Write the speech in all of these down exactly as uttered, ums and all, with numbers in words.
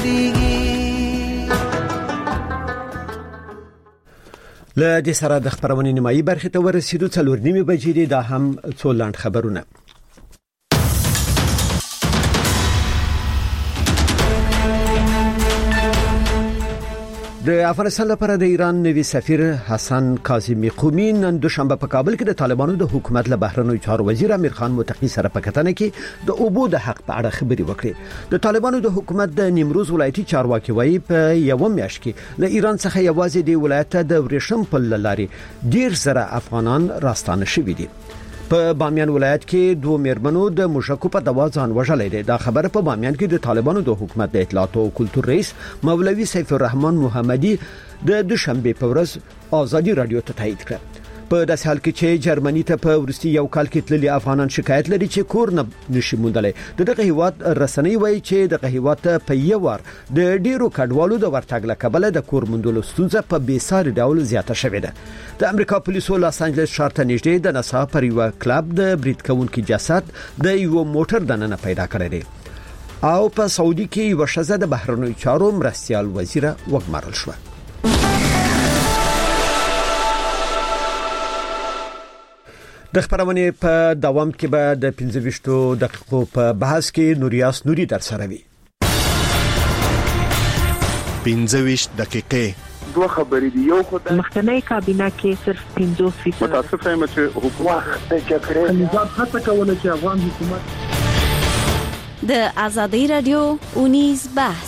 یادېږي. له دې سره د خبرونې نیمایي برخې ته ورسېدو. څلور نیمې بجې دي. دا هم څو لاند خبرونه. د افغانستان لپاره د ایران نوي سفیر حسن کاظمی قومي نن دوشنبه په کابل کې د طالبانو د حکومت له بهرنیو چارو وزیر امیر خان متقی سره په کتنه کې د اوبو د حق په اړه خبرې وکړې. د طالبانو د حکومت د نیمروز ولایتي چارواکي وایي په یو میاشت کې له ایران څخه یوازې د ولایت د ورېښم پل لاري ډیر زره افغانان راستانه شوي دي. په بامیان ولایت کې دوه میرمنو د مشکو په دوا ځان وژلې ده. دا خبره په بامیان کې د طالبانو د حکومت د اطلاعات او کلتور رئیس مولوي سیف الرحمن محمدي د دوشنبه په ورځ آزادي رادیو ته تایید کړ. په داسې حال کې چې جرمني ته په ورستي یو کال کې تللي افغانان شکایت لري چې کور نه نشي موندلای. دغه هیواد رسنۍ وایي چې دغه هیواد ته په یو ور د ډیرو کډوالو د ورتګ لکبله د کور موندلو ستونزه په بیساري ډول زیاته شوې ده. د امریکا پولیسو لاس انجلس ښار ته نږدې د ناسا پر یو کلب د برید کوونکي جسد د یو موټر دننه پیدا کړی دی. او په سعودي کې یو شزه د بهرنیو چارو مرستيال وزیره وګمارل شو. د خبرونې په دوام کې به د پنځه ویشتو دقیقو په بحث کې نوریاس نوري در سره وي. پنځه ویشت دقیقې دوه خبرې دي. یو خدای مخکنی کابینه کې صرف پنځوس فیصد متاسف یم چې حکومت د جګړې نظام هڅه کوله چې افغان حکومت د آزادۍ رادیو اونیز بحث.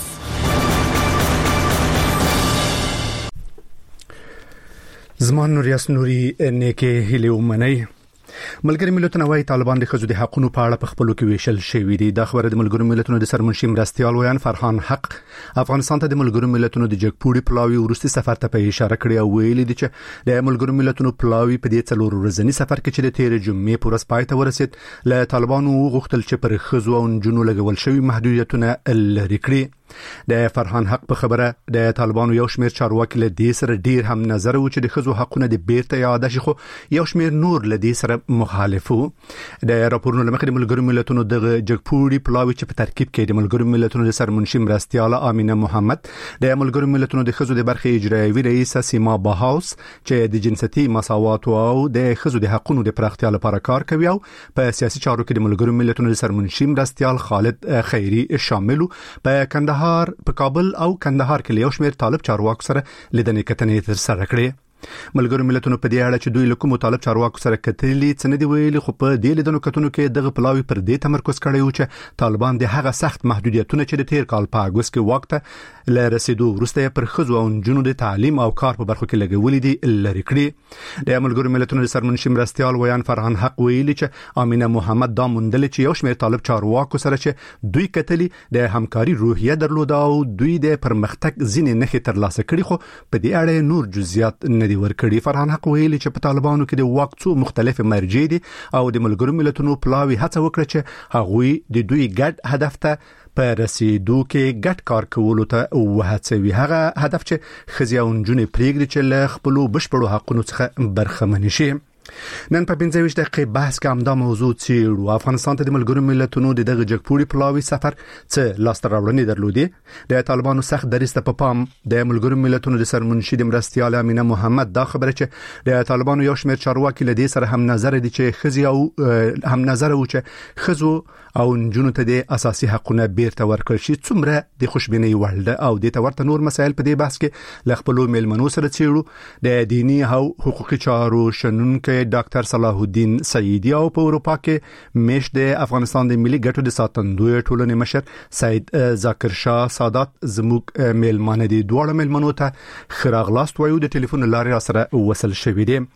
زمان نوریاس نوري نیکه هلیو منی. ملګری ملتونه وايي طالبان د خزو د حقونو په اړه په خپلو کې ویشل شوی دي. دا خبره د ملګرو ملتونو د سرمنشي مرستيال ویان فرحان حق افغانستان ته د ملګرو ملتونو د جګپوړي پلاوی ورستي سفر ته په اشاره کړی او ویلي دي چې د ملګرو ملتونو پلاوی په دې څلور ورځنی سفر کې چې د تیر جمعې پر ورځ پای ته ورسید له طالبانو غوښتل چې پر خزو او جنونو لګول شوی محدودیتونه لري کړي. د فرحان حق په خبره د طالبانو یو شمېر چارواکي له دې سره ډیر هم نظر و چې د خزو حقونه د بیرته یاد شي، خو یو شمېر نور له دې سره مخالف وو. د راپورونو لمخې د ملګرو ملتونو د جګپوړي پلاوی چې په ترکیب کې د ملګرو ملتونو د سرمنشي مرستياله امینه محمد، د ملګرو ملتونو د خزو د برخې اجرایوي رئیس سیما باهاوس چې د جنسيتي مساوات او د خزو د حقونو د پراختیا لپاره کار کوي او په سیاسي چارو کې د ملګرو ملتونو د سرمنشي مرستيال خالد خیری شاملو په کندهار په کابل او کندهار کې یو شمېر طالب چارواکو سره لیدنې کتنې تر سره کړې. ملګرو ملتونو په دې اړه چې دوی له کوم طالب چارواکو سره کتلې څه نه دی ویلي، خو په دې لیدنو کتنو کې دغه پلاوی پر دې تمرکز کړی و چې طالبان د هغه سخت محدودیتونه چې د تیر کال په اګوست کې وخت له رسیدو وروسته پر خزو او جنونو د تعلیم او کار په برخو کې لګولې دي لري کړی. د ملګرو ملتونو د سرمنشي مرستيال ویان فرحان حق ویلي چې امینه محمد دا مندل چې یو شمېر طالب چارواکو سره چې دوی کتلې د همکاري روحیه درلوده او دوی د پرمختګ ځینې نښې ترلاسه کړي، خو په دې اړه نور جزئیات نه دی ورکړي. فرحان حق ویلي چې په طالبانو کې د واک څو مختلف مرجع دي او د ملګرو ملتونو پلاوی هڅه وکړه چې هغوی د دوی ګډ هدف ته په رسیدو کې ګډ کار کولو ته وهڅوي. هغه هدف چې خزي او نجونې پریږدي چې له خپلو بشپړو حقونو څخه برخمن شي. نن په پنځه ویشت دقیقې بحث کې همدا موضوع څیړو. افغانستان ته د ملګرو ملتونو د دغه جګپوړي پلاوی سفر څه لاسته راوړنې درلودې. د طالبانو سخت دریسته په پام د ملګرو ملتونو د سرمنشي د مرستيال امینه محمد دا خبره چې د طالبانو یو شمېر چارواکي له دې سره هم نظر دي چې خزي او هم نظر و چې خزو او جنونو ته د اساسي حقوقو بیرته ورکړل شي څومره د خوشبینۍ وړ ده او د تورته نور مسایل په دې بحث کې ل خپل ملمنو سره څیړو. د دینی او حقوقي چارو شنونکو ډاکټر صلاح الدین سیدی او په اروپا کې مېش د افغانستان د ملي ګټو د ساتندوی ټولنې مشر سید ذاکر شاه سادات زموږ ملمانه دي. دواړه ملمنو ته خراغلاست وایو د ټلیفون لارې سره وصل شوې دي.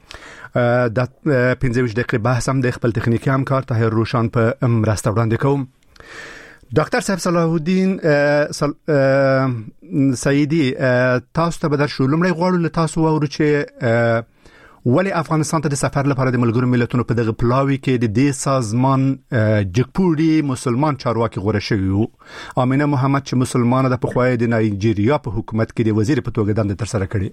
د پنځه ویشت دقیقې بحث هم د خپل تخنیکی همکار طاهر روشان په مرسته وړاندې کوم. ډاکټر صاحب صلاح الدین سیدی تاسو ته بدر شو لمړی غواړو له تاسو وورو چې ولی افغانستان ته د سفر لپاره د ملګرو ملتونو په دغه پلاوی کې د دې سازمان جګپوړي مسلمان چارواکي غوړه شوی وو. امینه محمد چې مسلمانه د پخوای د نایجیریا په حکومت کې د وزیر په توګه دنده تر سره کړې.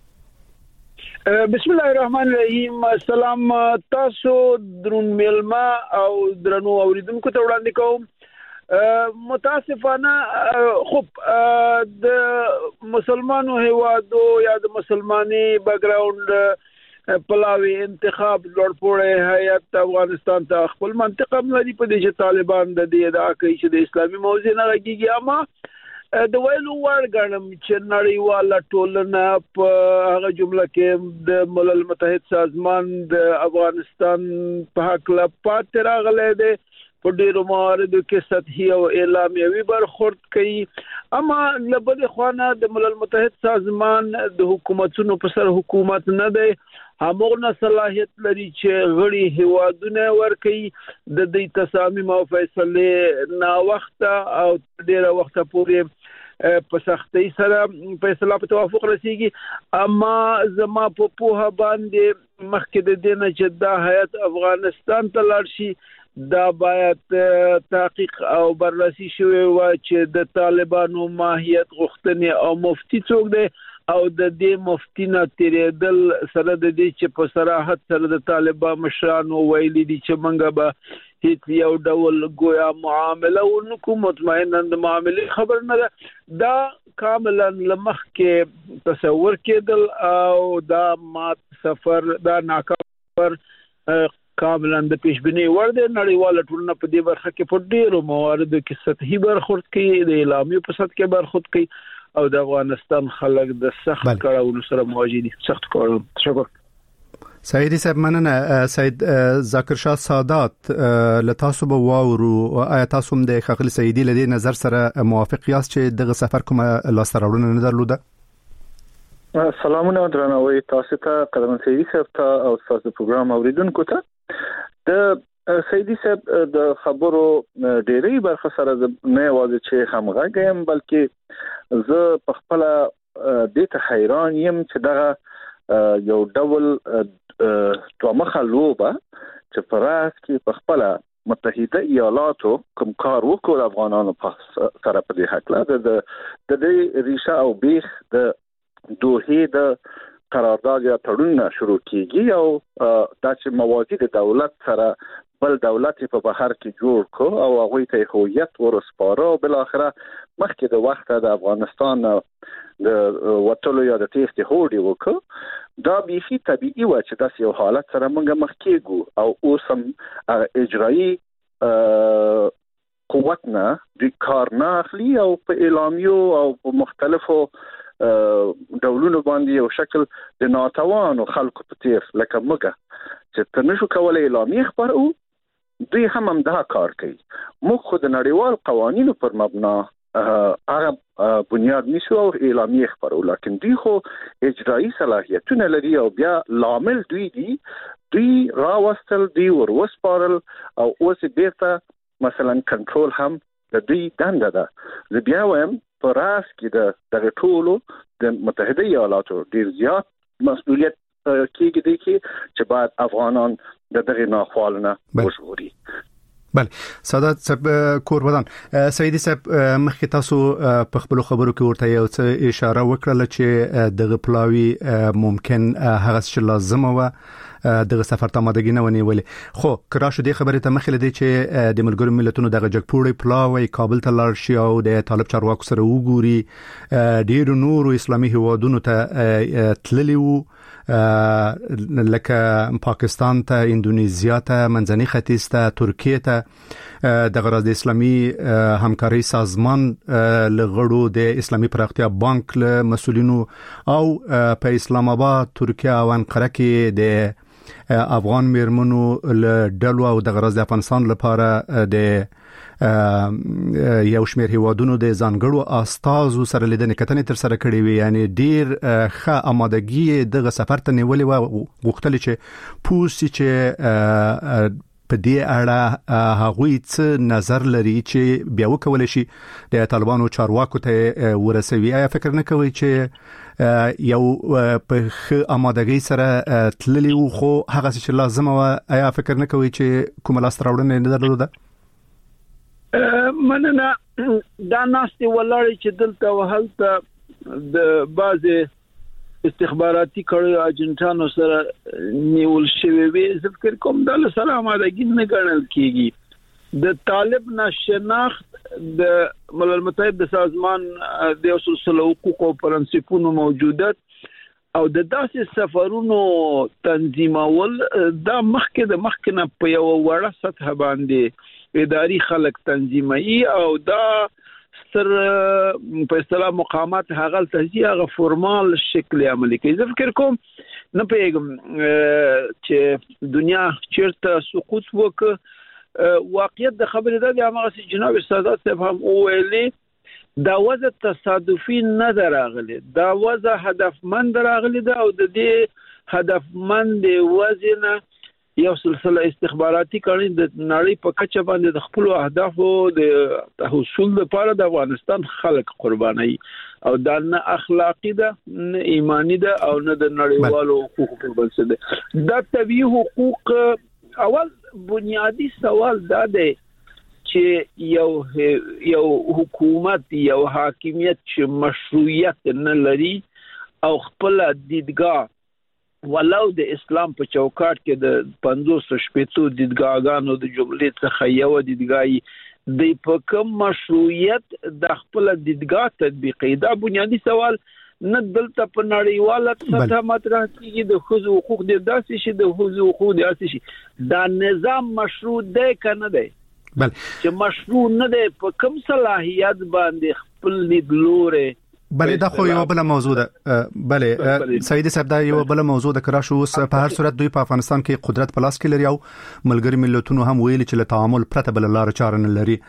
بسم الله الرحمن الرحیم. السلام تاسو درون ملما او درنو اوریدونکو ته وړاندې کوم. متاسفانه خب د مسلمانو هیوادو یا د مسلماني بیک گراوند پلاوی انتخاب لوړپوړی هیئت افغانستان ته خپل منطقه لري په دې چې طالبان د دې ادعا کوي چې د اسلامي موضوع نه غږیږي، اما د ویلو وړ ګڼم چې نړیواله ټولنه په هغه جمله کې د ملل متحد سازمان د افغانستان په حق لا پاتې راغلی دی، په ډیرو مواردو کې سطحي او اعلامیوي برخورد کوي، اما له بل خوا د ملل متحد سازمان د حکومتونو په سر حکومت نه دی، همغه صلاحیت لري چې غړي هیوادونه ورکوي د دې تصامیم او فیصله نا وخت او ډیره وخت پورې په سختۍ سره فیصله په توافق رسیږي، اما زما په پوهه باندې مخکې د دې نه چې دا هیئت افغانستان ته لاړ شي دا باید تحقیق او بررسي شوی و چې د طالبانو ماهیت غوښتنې او مفتی څوک دی او د دې مفتی نه تیرېدل سره د دې چې په صراحت سره د طالبان مشرانو ویلي دي چې منګه به هیڅ یو ډول گویا معامله ونکو، مطمئنا د معاملې خبر نه ده، دا کاملا لمخ کې تصور کېدل او دا مات سفر دا ناکام کاملا د پیشبینی ور دي. نړیواله ټولنه په دې برخه کې په ډیرو مواردو کې سطحي برخورد کوي، د اعلامیې په سطح کې برخورد کوي او د افغانستان خلک د سخت کړهونو سره مواجه دي. سخت کړهونو. تشکر. سعیدی صاحب مننه. سعید ذاکر شاه سادات لتاسو به واورو آیا تاسو هم د خغل سعیدی لدی نظر سره موافق یاست چې دغه سفر کومه لاستراوړنه نه درلوده؟ سلامونه درنوي تاسو ته قدم سعیدی صاحب ته او تاسو پروګرام اوریدونکو ته. د سعیدی صاحب د خبرو ډېری برخه سره نه یوازې چې همغږم بلکې زه په خپل د ته حیران یم چې دغه یو ډول تومخه لوبه چې پراس کې په خپل متحده ایالاتو کوم کار وکړ افغانانو په سره په دې حق لا د د دې ریشه او بیخ د دوه د قرارداد یا تړون شروع کیږي او د چې موازی د دولت سره بل دولت په بهر کې جوړ کو او هغه ته هویت ورسپاره او بل اخره مخکې د وخت د افغانستان د وټلو یا د تیښتې هوډي وکړ. دا بيخي طبيعي و چې داسې یو حالت سره موږ مخ کېږو او اوس هم اجرایي قوتنا د کار نه اخلي او په اعلامیو او په مختلفو ډولونو باندې یو شکل د ناتوانو خلکو په تیر لکه موږ چې تنشو کولای اعلامیه خبرو دوی هم هم دا کار کوي. موږ خو د نړیوال قوانینو پر مبنا هغه بنیاد نیسو او اعلامیه خبرو، لکن دوی خو اجرایی صلاحیتونه لري او بیا لامل دوی دي دوی راوستل دوی وروسپارل او اوس بیرته مثلا کنټرول هم د دوی دنده ده. زه بیا وایم په راس کې د دغه ټولو د متحده ایالاتو ډیر زیات مسؤلیت کېږي دی چې باید افغانان د دغه ناخوالونه وژغوري. بله سادات صاحب کوربدان سعیدی صاحب مخکې تاسو په خپل خبرو کې ورته یو څه اشاره وکړه چې دغه پلاوی ممکن هغه څه لازمه و دغه سفر ته مادګی نه ونیولې، خو کرا شو دې خبره ته مخې لدی چې د ملګرو ملتونو دغه جګپوړی پلاوی کابل ته لاړ شي او د طالب چارواکو سره وګوري، ډیر نور اسلامي هیوادونو ته تللی وو لکه پاکستان ته، اندونیزیا ته، منځني ختیځ ته، ترکیه ته، د غرض اسلامي همکاري سازمان لغړو د اسلامي پراختیا بانک له مسولینو او په اسلام آباد، ترکیه او انقره کې د افغان میرمنو له ډلو او د غرض افغانستان لپاره د یو شمېر هیوادونو د ځانګړو استازو سره لیدنې کتنې تر سره کړې وي، یعنی ډیر ښه آمادګي دغه سفر ته نیولې و، غوښتل چې پوسی چې په دې اړه هغوی څه نظر لري چې بیا وکول شي د طالبانو چارواکو ته ورسوي. آیا فکر نه کوي چې یو په ښه آمادګي سره تللی وو خو هغه څه لازمه و؟ آیا فکر نه کوي چې کومه لاستراوړنه نه درلوده؟ مننه. دا ناستي ولړی چې دلته وهلته د بعضې استخباراتي کړیو اجنټانو سره نیول شوی وي، زه فکر کوم دا له سره آمادګي نه ګڼل کېږي. د طالب نشناخت د ملل متحد د سازمان د اصول حقوق او پرنسپونو موجودت او د داسې سفرونو تنظیمول دا مخکې د مخکنه په یو وړه سطح باندې اداري خلک تنظیمي او دا ستر په اصطلاح مقامات هغه تهجیه هغه فرمال شکل عملي کوي. زه فکر کوم نه پیغام چې دنیا چیرته سقوط وک واقعیت د خبرې ده د هغه جناب سادات صاحب هم ویلي دا وضع تصادفي نه دراغلي دا وضع هدفمند دراغلي ده او د دې هدفمند وزنه یو سلسله استخباراتي کړي د نړۍ په کچه باندې د خپل اهدافو د حصول لپاره د افغانستان خلک قرباني او دا نه اخلاقی ده نه ایمانی ده او نه د نړیوالو حقوقو په بنسټ ده. دا طبيعي حقوق اول بنیادی سوال دا دی چې یو یو حکومت یو حاکمیت چې مشروعیت نه لري او خپل دیدګاه ولو د اسلام په چوکاټ کې د پنځوس شپږ دیدګاګانو د جملې څخه یو دیدګای د په کوم مشروعیت د خپل دیدګاه تطبیقي دا بنیادی سوال نه دلته په نړیواله سطح مطرح کیږي د خزو حقوق د داسې شي د خزو حقوق د داسې شي دا نظام مشروع دی کنه دی بل چې مشروع نه دی په کوم صلاحیت باندې خپل لیدلوره بله دا خو یو بل موضوع ده. بله سید صاحب دا یو بل موضوع ده کرا شو په هر صورت دوی په افغانستان کې قدرت پلاس کې لري او ملګری ملتونو هم ویلي چې له تعامل پرته بل لار چاره نه لري.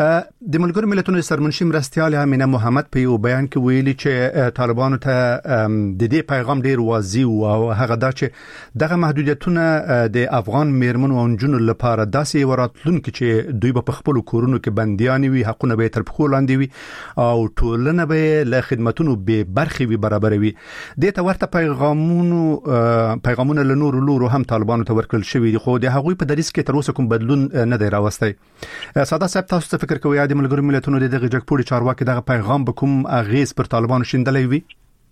د ملګری ملتونو سرمنشي مرستيال امینه محمد په یو بیان کې ویلي چې طالبانو ته د دې پیغام ډیر واضح او هغه دا چې دغه محدودیتونه د افغان میرمنو او جنونو لپاره داسې وراتلونکي چې دوی په خپل کورونو کې بنديان وي حقونه به تر پخو لاندې وي او ټولنه به خدماتونو به برخي وي برابروي. د ته ورته پیغامونو پیغامونه له نور لورو هم طالبانو ته ورکړل شوی دي خو د هغوی په دریس کې تر اوسه کوم بدلون نه دی راوستي. ساده صاحب تاسو څه فکر کوئ د ملګرو ملتونو د دغه جګپوري چارواکي دغه پیغام به کوم اغیز پر طالبانو شیندلې وي؟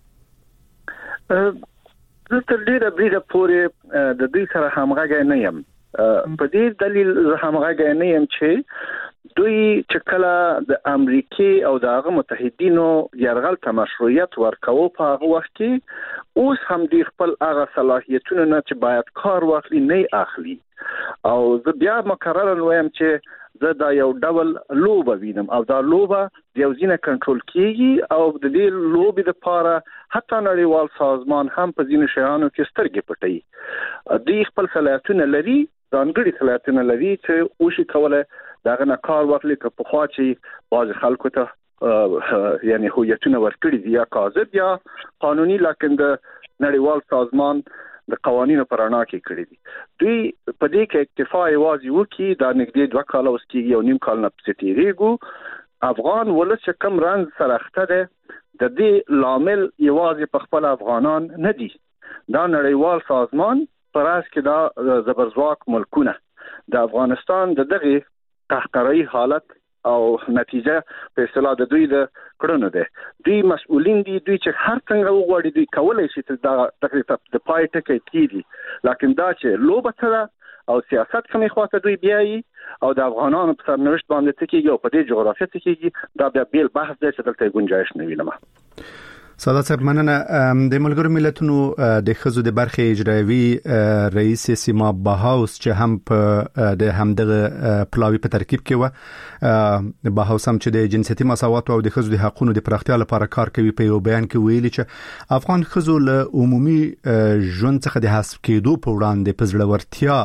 زه تر ډیره بریده پورې د دوی سره همغږی نه یم. په دې دلیل زه همغږی نه یم چې دوی چې کله د امریکای او د هغه متحدینو یرغل ته مشروعیت ورکوي په هغه وخت کې اوس هم دوی خپل هغه صلاحیتونه نه چې باید کار واخلي نه اخلي او زه بیا مکرر وایم چې زه دا یو ډول لوبه وینم او دا لوبه یو ځینې کنټرول کیږي او د دې لوبې لپاره حتی نړیوال سازمان هم په ځینې شیانو کې سترګې پټي. دوی خپل صلاحیتونه لري ځانګړي صلاحیتونه لري چې او شي کوله داغه نه کار واخلي که په خوا چې باز خلکو ته یعنی هویتونه ورکړي دي یا کاذب یا قانوني لکه د نړیوال سازمان د قوانینو پرانا کې کړی دي. دوی په دې کې اکتفا یوازې وکي دا نږدې دوه کال اوس کېږي یو نیم کال نه پسې تیریږو افغان ولس کم رنځ سره اخته ده د دې لامل یوازې په خپل افغانان نه دي دا نړیوال سازمان پراس کې دا زبرځواک ملکونه د افغانستان د دغه قهقرایی حالت او نتیجه په اصطلاح د دوی د کړنو ده. دوی مسؤلین دي دوی چې هر څنګه وغواړي دوی کولای شي چې دا تقریبا د پای ټکی کیږي لکه دا چې لوبه سره او سیاست کومې خواته دوی بیاي او د افغانانو په سرنوشت باندې تکیږي او په دې جغرافیه تکیږي دا بیا بیل بحث دی چې دلته گنجائش نه وینم. سادات صاحب مننه. د ملګرو ملتونو د خزو د برخې اجرایوي رئیس سیما باهاوس چې هم په د همدغه پلاوی په ترکیب کې و باهاوس هم چې د جنسيتي مساوات او د خزو د حقوقو د پراختیا لپاره کار کوي په یو بیان کې ویلي چې افغان خزو له عمومي ژوند څخه د حذف کېدو په وړاندې په زړورتیا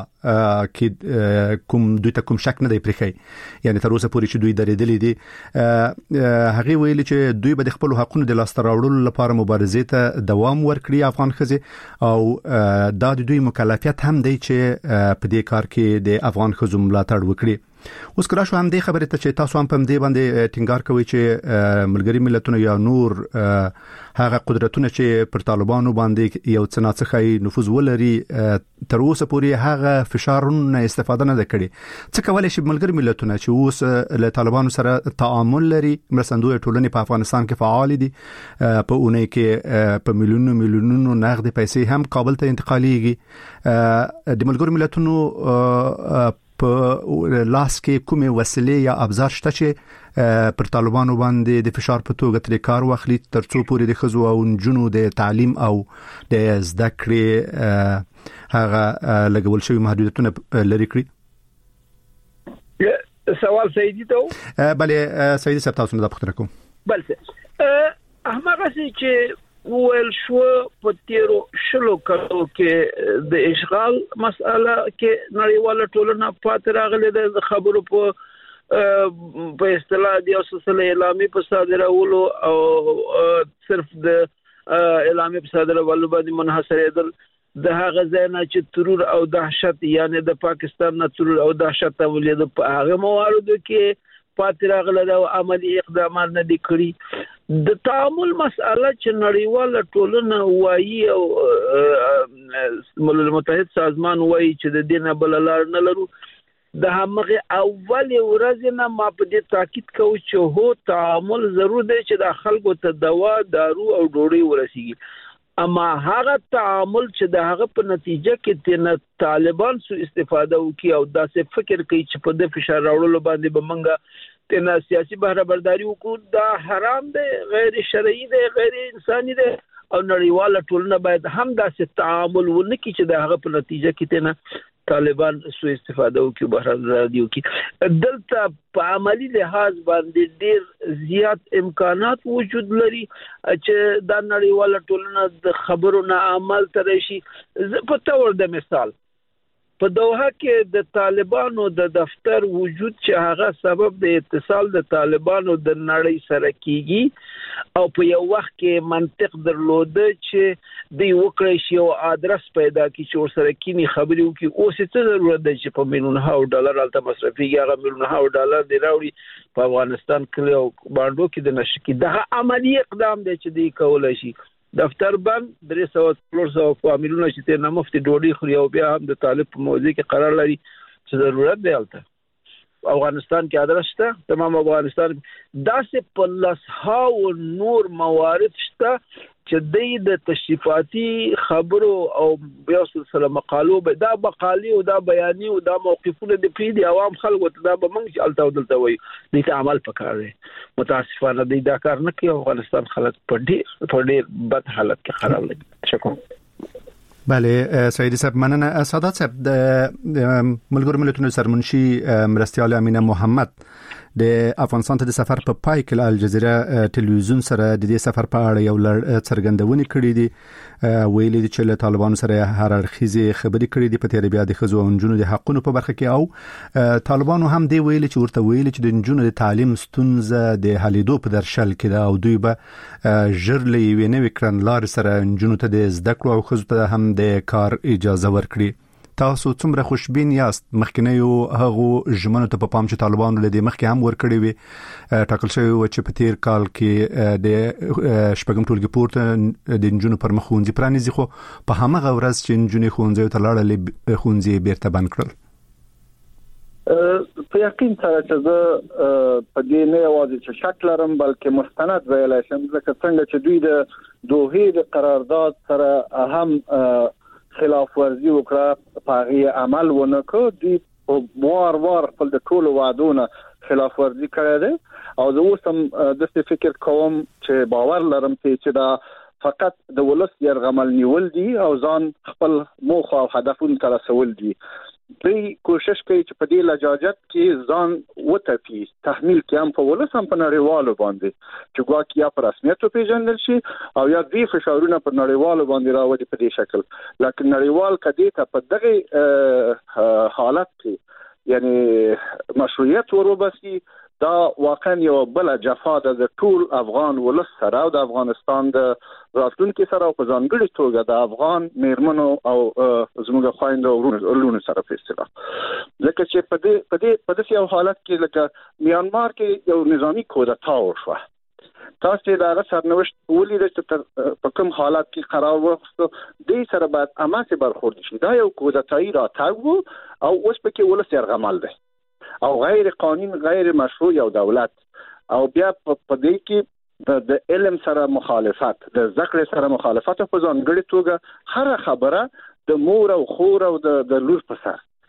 کې کوم دوی ته کوم شک نه دی پرېخی یعنی تر اوسه پورې چې دوی درېدلې دي هغه ویلي چې دوی به د خپل حقوقو د لاسته راوړلو لپاره مبارزې ته دوام ورکړي افغان ښځې او دا د دوی مکلفیت هم دی چې په دې کار کې د افغان ښځو ملاتړ وکړي. اوس کرا شو هم دې خبره ته چې تاسو هم په دې باندې ټینګار کوي چې ملګری ملتونه یا نور هغه قدرتونه چې پر طالبانو باندې یو څه ناڅخه نفوذ ولري تر اوسه پورې هغه فشارونه استفاده نه کړي. څه کولای شي ملګری ملتونه چې اوس له طالبانو سره تعامل لري مرستندوی ټولنې په افغانستان کې فعال دي په اونۍ کې په میلیونونو میلیونونو نقد پیسې هم کابل ته انتقالېږي د ملګری ملتونو په لاس کې کومه وسیله یا ابزار شته چې پر طالبانو باندې د فشار په توګه تر کار واخلي ترڅو پورې د خزو او جنونو د تعلیم او د زده کړې هغه لګول شوی محدودیتونه لري کړی. سوال سیدی ته بله سیدی صاحب تاسو نه د پختره کوم بله هغه چې ویل شو په تیرو شلو کلو کې د اشغال مسأله کې نړیواله ټولنه پاتې راغلې د خبرو په په اصطلاح د سلسله اعلامي په صادرولو او صرف د اعلامي په صادرولو باندې منحصرېدل د هغه ځای نه چې ترور او دهشت یعنی د پاکستان نه ترور او دهشت تولید په هغه مواردو کې پاتې راغله او عملی اقدامات نه دي کړی. د تعامل مسأله چې نړیواله ټولنه وایي او ملل متحد سازمان وایي چې د دینه بل لار نه لرو د همغه اول ورځ نه ما په دې تاکید کوم چې هو تعامل ضرور دی چې د خلکو ته دوا دارو او ډوډۍ ورسیږي اما هغه تعامل چې د هغه په نتیجه کې تنه طالبان سو استفاده وکي او داسې فکر کوي چې په د فشار راوړلو باندې به منګه تنه سیاسي بهره برداري وکړو دا حرام دی غیر شرعي دی غیر انساني دی او نړیواله ټولنه باید هم داسې تعامل ونکړي چې د هغه په نتیجه کې تنه طالبان سو استفاده وکي بهره برداري وکي. دلته په عملی لحاظ باندې ډیر زیات امکانات وجود لري چې د نړیواله ټولنه د خبرو نه عمل تر شي. په تور د مثال په دوحه کې د طالبانو د دفتر وجود چې هغه سبب د اتصال د طالبانو د نړۍ سره کیږي او په یو وخت کې منطق درلوده چې د وکړې شی او ادرس پیدا کی چې ورسره کینی خبري وکي اوس څه ضرورت ده چې په میلیونه ډالر الته مصرفيږي هغه میلیونه ډالر دی راوړي په افغانستان کې او باندې کې د نشکی دغه عملی اقدام دی چې دی کولای شي. دفتر بند درې سوه څلور سوه فامیلونه چې ته نه مفتي ډوډۍ خوري او بیا هم د طالب په موضوع کې قرار لري چې ضرورت دی الته افغانستان کې ادرس شته تمام افغانستان داسې په لسهاو نور موارد شته چې د تشریفاتي خبرو او بیا سلسله مقالو به دا مقالي او دا بیاني او دا موقفونه د پیډي عوام خلکو ته دا به موږ الته دلته وایي د تعامل پکاره متاسفانه د دا کار نه کوي افغانستان خلک په ډېر په ډېر بد حالت کې خراب لګي. شکر. بله سیدی صاحب مننه. سادات صاحب د ملګرو ملتونو سرمنشي مرستیال امینه محمد د افغانستان ته د سفر په پای کې الجزیره ټلویزیون سره د دې سفر په اړه یو لړ څرګندونې کړې دي ویلي دي چې له طالبانو سره هر اړخیزه خبرې کړې دي په تیر بیا د خزو او جنونو د حقونو په برخه کې او طالبانو هم دی ویلي چې ورته ویلي چې د جنونو د تعلیم ستونزه د حلیدو په درشل کې ده او دوی به ژر لې ویني وکړن سره جنونو ته د زده کړو او خزو ته هم د کار اجازه ورکړي. تاسو څومره خوشبین یاست مخکنیو هغه ژمنو ته په پام چې طالبانو له دې مخکې هم ورکړي وي ټاکل شوی و چې په تیر کال کې د شپږم ټولګي پورته د جنونو پر مخ خونځي پرانیزي خو په همغه ورځ چې جنونو خونځي ته لاړل خونځي بیرته بند کړل. په یقین سره چې زه په دې نه یوازې چې شک لرم بلکې مستند ویلای شم ځکه څنګه چې دوی د دوحې د قرارداد سره هم خلاف ورزي وکړه په هغه عمل ونه کړ دوی وار وار خپل د ټولو وعدونو خلاف ورزي کړې ده او زه اوس هم د فکر کوم چې باور لرم چې دا فقط د ولس يرغمل نیول دي او ځان خپل موخه او هدفونه تر رسول دي. دوی کوشش کوي چې په دې لجاجت کې ځان وتپي تحمیل کې هم په ولس هم په نړیوالو باندې چې ګواکې یا په رسمیت پیژندل شي او یا دوی فشارونه په نړیوالو باندې راوړي په دې شکل لکه نړیوال کدي ته په دغه حالت کې یعنی مشروعیت وروبسي دا واقعا یو بل جفا د ټول افغان ولس سره او د افغانستان د راتلونکي سره او په ځانګړي توګه د افغان میرمنو او زموږ خويندو او ورونو سره په اصطلاح ځکه چې په دې په دې په دې یو حالت کې لکه میانمار کې یو نظامی کودتا وشو تاسو دا سرنوشت ولې د په کوم حالت کې قرار وغوښتو دې سره بعد اماسه برخورد شي دا یو کودتایي راتګ او اوس پکې ولس يرغمل دی او غیر قانون غیر مشروع یو دولت او بیا په دې کې د علم سره مخالفت د ذکر سره مخالفت په ځانګړي توګه هر خبره د مور او خور او د لور په سر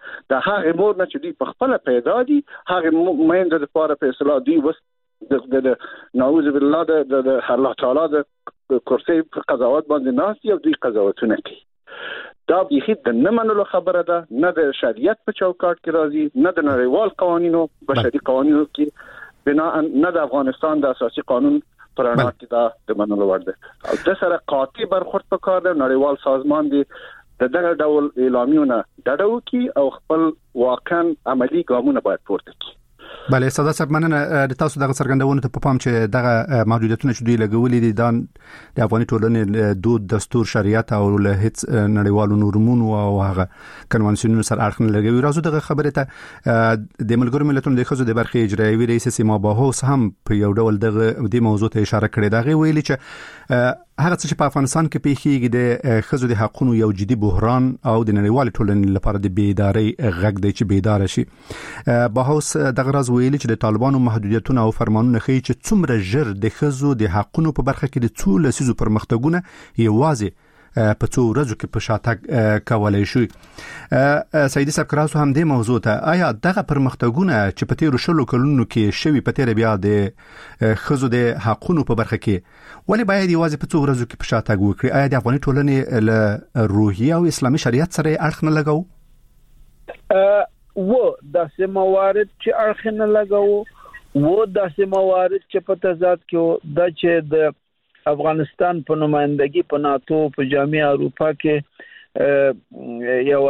د هغه مور نه چې دوی په خپل پیدا دي هغه مېند د لپاره په اصطلاح دی وس د نعوذ بالله د الله تعالی د کرسي په قضاوت باندې ناس یو دوی قضاوتونه کوي. دا به د نه منلو خبره ده، نه د شریعت په چوکاټ کې راځي، نه د نړیوال قوانینو بشري قوانینو کې بنا نه د افغانستان د اساسي قانون پرانا کې دا د منلو وړ ده او د سره قاطع برخورد پکار ده. نړیوال سازمان دی د دغه ډول اعلامیونه ډډو کې او خپل واقعا عملی ګامونه باید پورته کړي. بله ساده صاحب مننه د تاسو دغه څرګندونه ته په پام چې دغه محدودیتونه چې دوی لګولې دي د افغاني ټولنې دود دستور شریعت او له هیڅ نړیوالو نورمونو او هغه کنوانسیونونو سره اړخ نه لګوي. راځو دغه خبره ته د ملګرو ملتونو د خزو د برخې اجرایوي رئیس سیما باهوس هم په یو ډول دغه د موضوع ته اشاره کړې ده. غوي ویلي چې هغه څه چې په افغانستان کې پیښیږي د خزو د حقوقو یو جدي بحران او د نړیوال ټولنې لپاره د بیداری غږ دی چې بیدار شي. باهوس دغه راز ویلي چې د طالبانو محدودیتونه او فرمانونه ښیي چې څومره ژر د خزو د حقوقو په برخه کې د څو لسیزو پرمختګونه یوازې په څو ورځو کې په شاتګ کولای شي. سیدي صاحب کراسو هم د موضوع ته آیا دغه پرمختګونه چې په تیرو شلو کلونو کې شوي په تیر بیا د خزو د حقوقو په برخه کې ولی باید یوازې په څو ورځو کې په شاتګ وکړي؟ آیا د افغاني ټولنې له روحي او اسلامي شریعت سره اړخ نه لګاو؟ و داسې موارد چې اړخ نه لګاو و داسې موارد چې په تضاد کې د چې د افغانستان په نمائندګي په ناتو په جامعه اروپا کې یو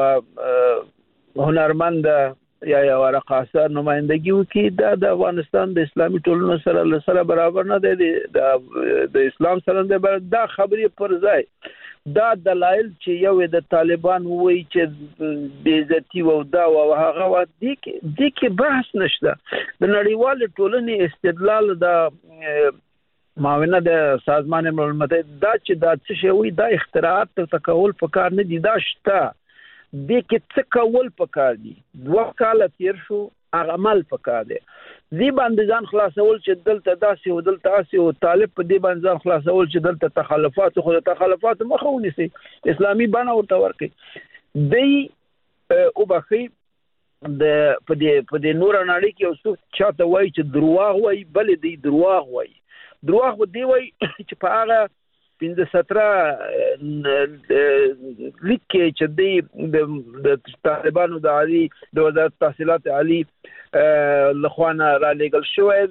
هنرمند یا یو رقاصه نمائندګي وکي دا د افغانستان د اسلامي ټولنو سره سره برابر نه دی د اسلام سره دا خبرې پر ځای. دا دلایل چې یو د طالبان وایي چې بې عزتي او دا او هغه و دي کې دي کې بحث نشته. د نړیوال ټولنې استدلال د معاونت د سازمان ملل متحد دا چې دا څه شی وي دا اختراعات ته کول پکار نه دي، دا شته د کې څه کول پکار دي. دوه کال تیر شو هغه عمل پکار دي. زی باندې ځان خلاصول چې دلته داسې او دلته اسي او طالب په دې باندې ځان خلاصول چې دلته تخلفات خو تخلفات مخه ونیسي اسلامي بڼه ورته ورکړي دی او بخي د په دې په دې نور نړۍ کې اوس چاته وایي چې دروغ وایي بل دی دروغ وایي دروغ و دی وای چې په هغه پنځه ستره لیکي چې د طالبانو د عالی د وزارت تحصیلات عالی لخوانه را لګل شوې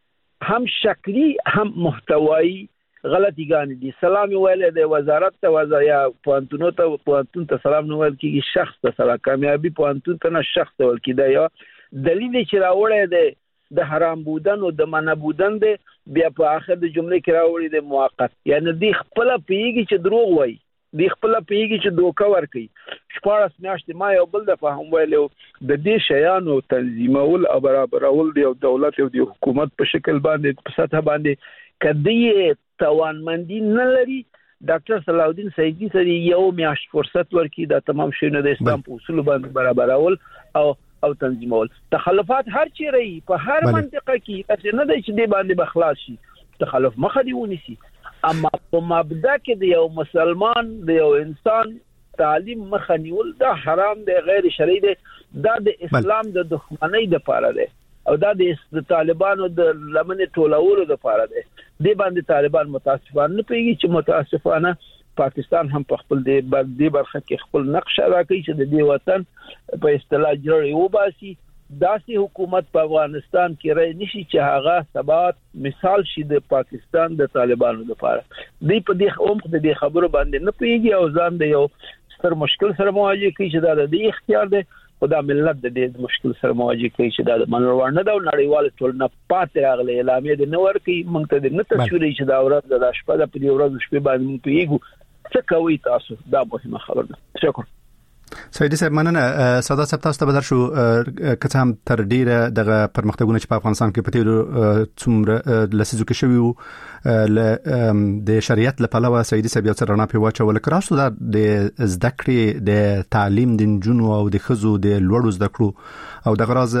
ده هم شکلی هم محتوایی غلطی ګان دي. سلام ویل د وزارت ته وزا یا پوانتونو ته پوانتون ته سلام نو ویل کیږي شخص ته سلام کامیابی پوانتون ته نه شخص ته ول کیدا یا دلیل چې راوړی ده د حرام بودن او د منع بودن دی بیا په اخر د جملې کې راوړي د موقت یعنی دی خپل پیږي چې دروغ وایي دی خپل پیږي چې دوکه ورکي. شپږ میاشتې ما یو بل د فهم ویلو د دې شیانو تنظیمول او برابرول دی او دولت او د حکومت په شکل باندې په سطح باندې کدی توانمندي نه لري. ډاکټر صلاح الدین سیدی سره یو میاشت فرصت ورکړي دا تمام شیونه د اسلام په اصول باندې برابرول او او تنظیمول. تخلفات هر چی رہی په هر منطقه کې اصل نه دی چې دی باندې بخلاص شي تخلف مخه دی ونیسي. اما په مبدا کې د یو مسلمان د یو انسان تعلیم مخه نیول دا حرام دی غیر شرعي دی دا د اسلام د دښمنۍ د پاره دی او دا د طالبانو د لمنې ټولولو د پاره دی. دی باندې طالبان متاسفانه نه پیږي چې متاسفانه پاکستان هم په خپل د دې برخه کې خپل نقش ادا کوي چې د دې وطن په اصطلاح جوړي وباسي. داسې حکومت په افغانستان کې رای نشي چې هغه ثبات مثال شي د پاکستان د طالبانو لپاره. دی په دې عمق د دې خبرو باندې نه پیږي او ځان د یو ستر مشکل سره مواجه کوي چې دا د دې اختیار دی خدا ملت د دې مشکل سره مواجه کوي چې دا د منور نه دا نړیوال ټولنه پاتې راغلي اعلامیه د نور کوي موږ ته د نه تصویري چې دا ورځ د شپه د په ورځ شپه باندې موږ پیګو څه کوي تاسو دا مهمه خبره ده. شکر سیدی صاحب مننه. ساده صاحب تاسو ته بدر شو که څه هم تر ډیره دغه پرمختګونه چې په افغانستان کې په تیرو څومره لسیزو کې شوي وو ل د شریعت له پلوه سیدی صاحب یو څه رڼا په واچول کراسو دا د زده کړې د تعلیم د نجونو او د ښځو د لوړو زده کړو او د غراض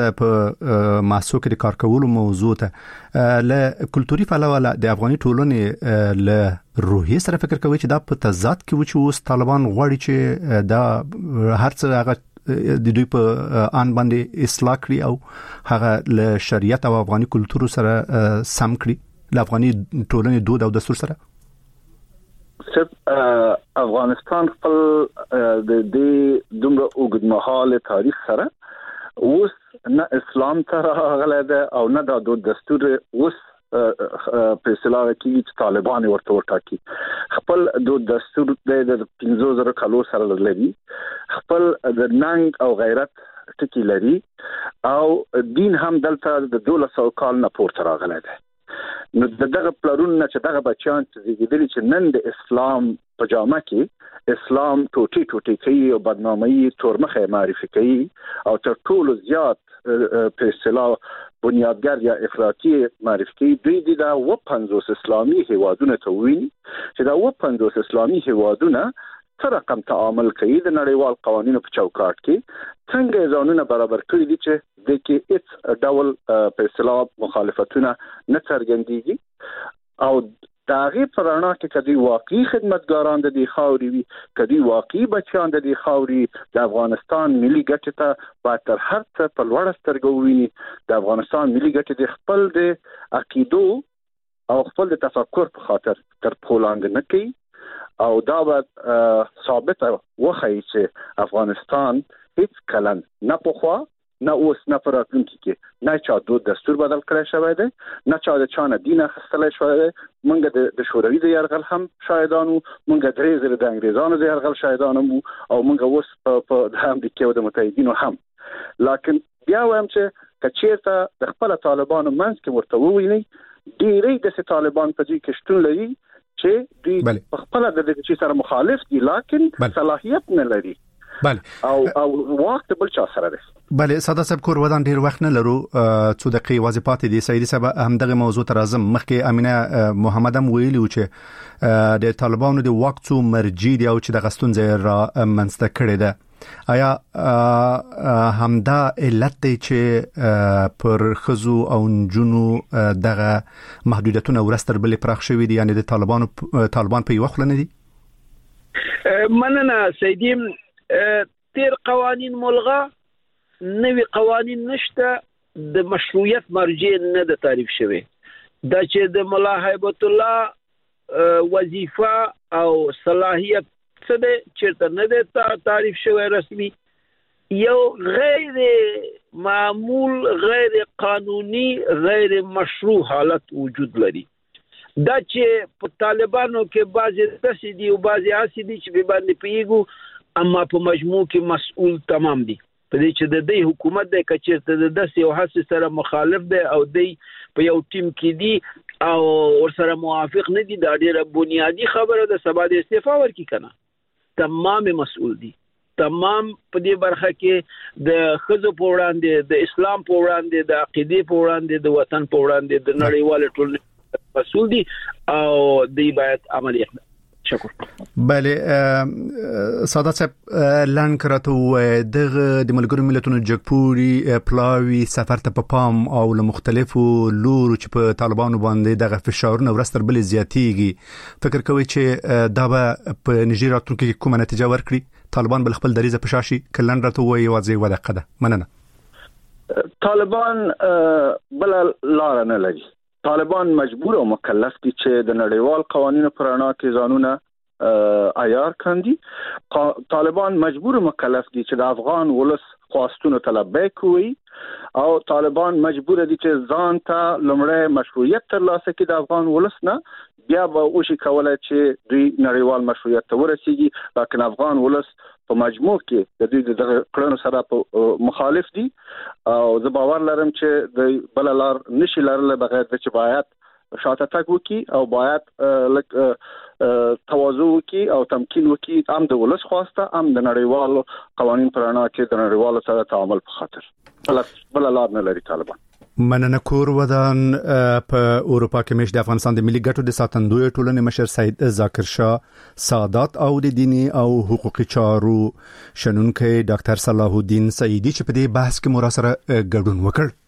په محصول کې د کار کولو موضوع ته له کلتوري پلوه د افغاني ټولنې له روحي سره فکر کوي چې دا په تضاد کې و چې اوس طالبان غواړي چې دا هر څه هغه د دوی په ان باندې اصلاح کړي او هغه له شریعت او افغاني کلتور سره سم کړي له افغاني ټولنې دود او دستور سره. افغانستان خپل د دې دومره اوږدمهاله تاریخ سره اوس نه اسلام ته راغلی ده او نه د دود دستور اوس په اصطلاح کې چې طالبان ورته ورټاکي. خپل دود دستور د پنځه زره کالو سره لري، خپل د ننګ او غیرت ټکی لري او دین هم دلته د دولس سوه کال نه پورته راغلی دی. نو دغه پلرون نه چې دغه بچیان چې زیږیدلي چې نن د اسلام په جامه کې اسلام ټوټي ټوټي کوي او بدنامي تورمخه معرفي کوي او تر ټولو زیات په اصطلاح بنیادګر یا افراطي معرفي کوي. دوی د و پنځوس اسلامي هیوادونو ته ویني چې دا و پنځوس اسلامي هیوادونه څه رقم تعامل کوي د نړیوال قوانینو په چوکاټ کې، څنګه ځانونه برابر کړی دي چې د کې هیڅ ډول په اصطلاح مخالفتونه نه څرګندېږي او دا غي پرانا کې کدي واقعي خدمتګاران د دې خاوري وي، کدي واقعي بچیان د دې خاوري د افغانستان ملي ګټه ته په تر هر څه په لوړ سترګو ویني. د افغانستان ملي ګټه د خپل د عقیدو او خپل د تفکر په خاطر تر پولاند نه کوي او دا به ثابت وخی چې افغانستان هیڅ کلن نه پخوا نه اوس نه پراتونکي کې نه چا دود دستور بدل کړی شوی دی، نه چا د چانه دین اخیستلی شوی دی. مونږ د شوروي د یرغل هم شاهدان وو، مونږ درې زره د انګریزانو د یرغل شاهدان وو او مونږ اوس په د امریکا او د متحدینو هم. لکن بیا وایم چې کچیرته د خپل طالبانو منځ کې ورته وویني ډېری د طالبان په دې کې شتون لري چې دوی په خپل د دې چې سره مخالف دي لکن صلاحیت نه لري. بله او او وخت بل چا سره دی. بله ساده صاحب کور ودان ډیر وخت نه لرو، څو دقیقې واځي پاتې دي. سیدی صاحب هم دغه موضوع تر اعظم مخکې امینه محمد هم ویلي و چې د طالبانو د واک څو مرجع دي او چې د غستون ځای را منځته کړی ده. آیا همدا علت دی چې پر خزو او نجونو دغه محدودیتونه ورستر بلې پراخ شوي دي، یعنی د طالبانو طالبان په یو خل نه دي؟ مننه سیدی. تیر قوانین ملغا نوی قوانین نشته، د مشروعیت مرجع نه د تعریف شوی. دا چې د مولا هیبت الله وظیفه او صلاحیت څه ده چې نه د تعریف شوی رسمي، یو غیر معمول غیر قانوني غیر مشروع حالت وجود لري. دا چې په طالبانو کې بعضی داسې دي او بعضی اسې دي چې به باندې پیګو اما په مجموع کې مسؤل تمام دي په دې چې د دې حکومت د کچیرته د داسې او حس سره مخالف دي او دی په یو ټیم کې دي او ور سره موافق نه دي. دا ډیره بنیادی خبره ده، سبا د استعفا ورکی کنه تمام مسؤل دي. تمام په دې برخه کې د خزو په وړاندې، د اسلام په وړاندې، د عقیدې په وړاندې، د وطن په وړاندې د نړیوال ټولنې مسؤل دي او دی باید عملی اقدام. شکر. بله ساده صاحب لان کراتو دغه د ملګرو ملتونو جګپوري پلاوي سفر ته په پام او له مختلفو لورو چې په طالبانو باندې دغه فشارونه ورستر بل زیاتیږي، فکر کوي چې دا به په نږدې راتلونکي کې کومه نتیجه ورکړي؟ طالبان بل خپل دریزه پشاشي کلن راته وایي واځي ودقه ده. مننه. طالبان بل لار نه لري. طالبان مجبور او مکلف دي چې د نړیوال قوانینو پر اړه کې ځانونه عیار کړي. طالبان مجبور او مکلف دي چې د افغان ولس خواستونو تلبیک وي او طالبان مجبور دي چې ځان ته لمړی مشروعیت ترلاسه کړي د افغان ولس نه، بیا به وشي کولای چې دوی نړیوال مشروعیت ته ورسیږي. لکه افغان ولس په مجموع کې د دوی د کړنو سره په مخالف دي او زه باور لرم چې د بل لار نشي لرل بغیر د چې باید شاته تګ وکي او باید لک تواضع وکي او تمکین وکي هم د ولس خواسته هم د نړیوالو قوانین پر اړه کې د نړیوالو سره تعامل په خاطر بل بل لار نه لري طالبان. مننه. کور ودان په اروپا کې مش د افغانستان د ملي ګټو د ساتندوی ټولنې مشر سید ذاکر شاه سادات او د دینی او حقوقي چارو شنونکي ډاکټر صلاح الدین سعیدی چې په دې بحث کې مراسره ګډون وکړ.